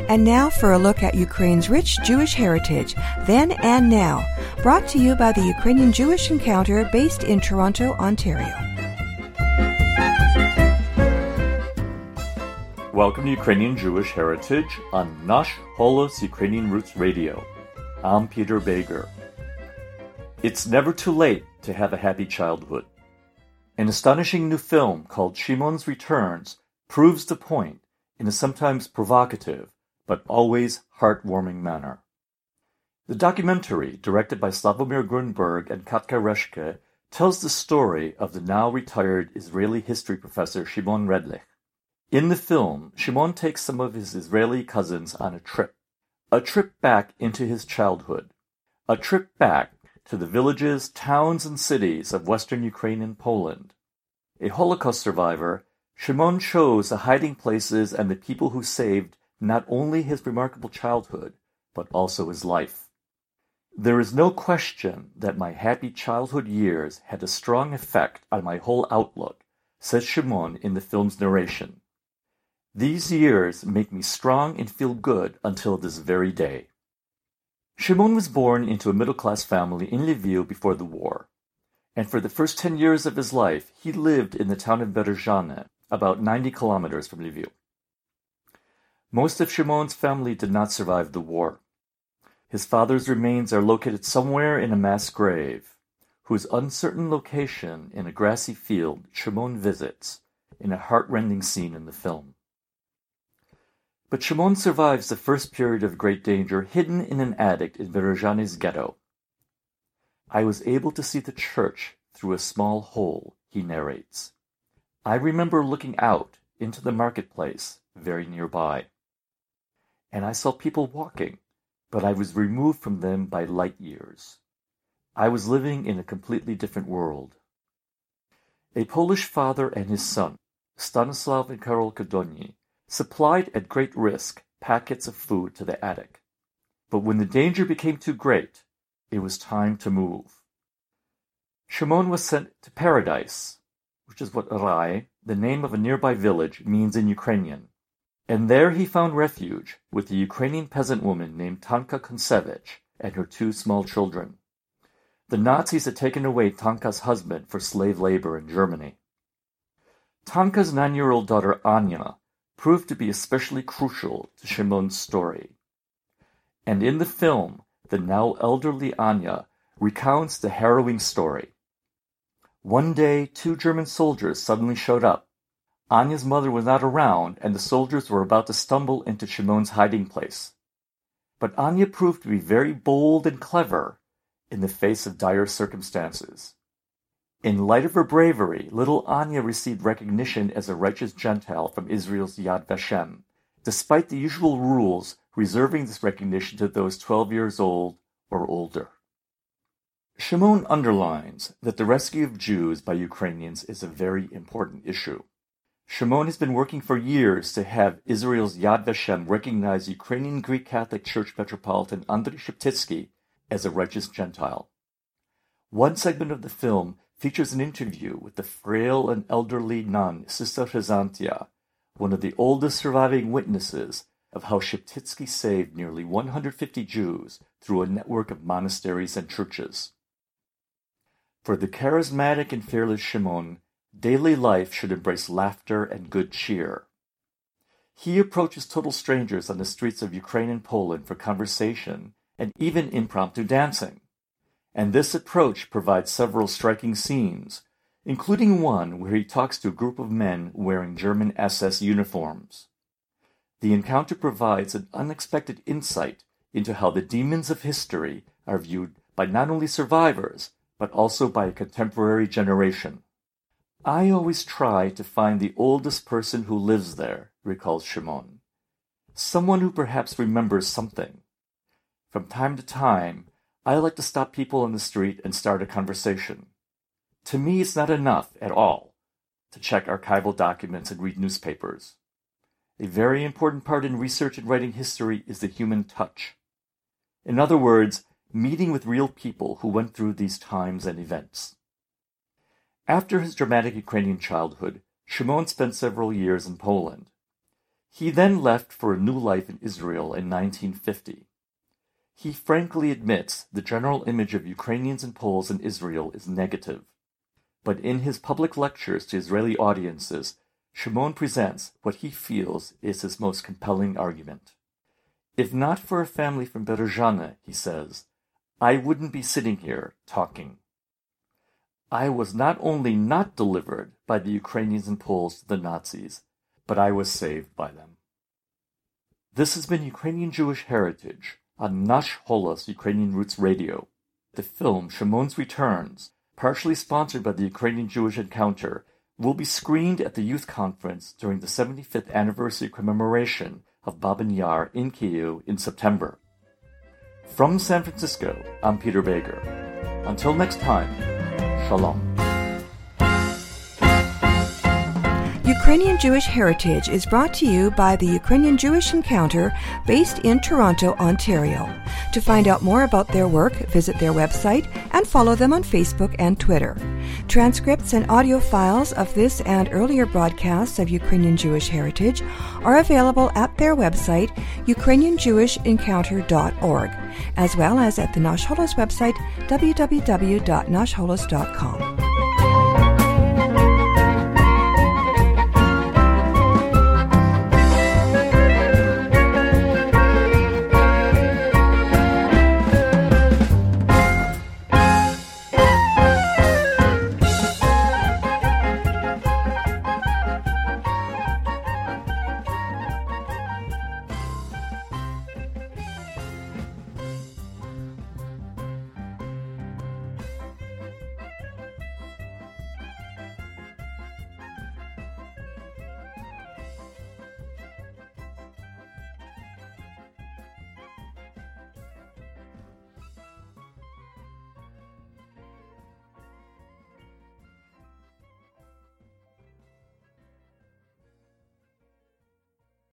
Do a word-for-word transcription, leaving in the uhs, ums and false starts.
And now for a look at Ukraine's rich Jewish heritage, then and now, brought to you by the Ukrainian Jewish Encounter based in Toronto, Ontario. Welcome to Ukrainian Jewish Heritage on Nash Holos Ukrainian Roots Radio. I'm Peter Bager. It's never too late to have a happy childhood. An astonishing new film called Shimon's Returns proves the point in a sometimes provocative but always heartwarming manner. The documentary, directed by Slavomir Grunberg and Katka Reshke, tells the story of the now retired Israeli history professor Shimon Redlich. In the film, Shimon takes some of his Israeli cousins on a trip, a trip back into his childhood, a trip back to the villages, towns, and cities of western Ukraine and Poland. A Holocaust survivor, Shimon shows the hiding places and the people who saved not only his remarkable childhood, but also his life. There is no question that my happy childhood years had a strong effect on my whole outlook, says Shimon in the film's narration. These years make me strong and feel good until this very day. Shimon was born into a middle-class family in Lviv before the war, and for the first ten years of his life, he lived in the town of Berezhany, about ninety kilometers from Lviv. Most of Shimon's family did not survive the war. His father's remains are located somewhere in a mass grave, whose uncertain location in a grassy field Shimon visits in a heart-rending scene in the film. But Shimon survives the first period of great danger hidden in an attic in Berezhany's ghetto. I was able to see the church through a small hole, he narrates. I remember looking out into the marketplace very nearby. And I saw people walking, but I was removed from them by light years. I was living in a completely different world. A Polish father and his son, Stanislav and Karol Kodoni, supplied at great risk packets of food to the attic. But when the danger became too great, it was time to move. Shimon was sent to Paradise, which is what Rai, the name of a nearby village, means in Ukrainian. And there he found refuge with a Ukrainian peasant woman named Tanka Kontsevich and her two small children. The Nazis had taken away Tanka's husband for slave labor in Germany. Tanka's nine-year-old daughter Anya proved to be especially crucial to Shimon's story. And in the film, the now elderly Anya recounts the harrowing story. One day, two German soldiers suddenly showed up. Anya's mother was not around, and the soldiers were about to stumble into Shimon's hiding place. But Anya proved to be very bold and clever in the face of dire circumstances. In light of her bravery, little Anya received recognition as a righteous Gentile from Israel's Yad Vashem, despite the usual rules reserving this recognition to those twelve years old or older. Shimon underlines that the rescue of Jews by Ukrainians is a very important issue. Shimon has been working for years to have Israel's Yad Vashem recognize Ukrainian Greek Catholic Church Metropolitan Andrei Sheptytsky as a righteous Gentile. One segment of the film features an interview with the frail and elderly nun Sister Chrysantia, one of the oldest surviving witnesses of how Sheptytsky saved nearly one hundred fifty Jews through a network of monasteries and churches. For the charismatic and fearless Shimon, daily life should embrace laughter and good cheer. He approaches total strangers on the streets of Ukraine and Poland for conversation and even impromptu dancing. And this approach provides several striking scenes, including one where he talks to a group of men wearing German S S uniforms. The encounter provides an unexpected insight into how the demons of history are viewed by not only survivors, but also by a contemporary generation. I always try to find the oldest person who lives there, recalls Shimon. Someone who perhaps remembers something. From time to time, I like to stop people on the street and start a conversation. To me, it's not enough at all to check archival documents and read newspapers. A very important part in research and writing history is the human touch. In other words, meeting with real people who went through these times and events. After his dramatic Ukrainian childhood, Shimon spent several years in Poland. He then left for a new life in Israel in nineteen fifty. He frankly admits the general image of Ukrainians and Poles in Israel is negative. But in his public lectures to Israeli audiences, Shimon presents what he feels is his most compelling argument. If not for a family from Berezhany, he says, I wouldn't be sitting here talking. I was not only not delivered by the Ukrainians and Poles to the Nazis, but I was saved by them. This has been Ukrainian Jewish Heritage on Nash Holos Ukrainian Roots Radio. The film Shimon's Returns, partially sponsored by the Ukrainian Jewish Encounter, will be screened at the Youth Conference during the seventy-fifth anniversary commemoration of Babin Yar in Kyiv in September. From San Francisco, I'm Peter Baker. Until next time, Shalom. Ukrainian Jewish Heritage is brought to you by the Ukrainian Jewish Encounter based in Toronto, Ontario. To find out more about their work, visit their website and follow them on Facebook and Twitter. Transcripts and audio files of this and earlier broadcasts of Ukrainian Jewish Heritage are available at their website, ukrainian jewish encounter dot org, as well as at the Nash Holos website, w w w dot nash holos dot com.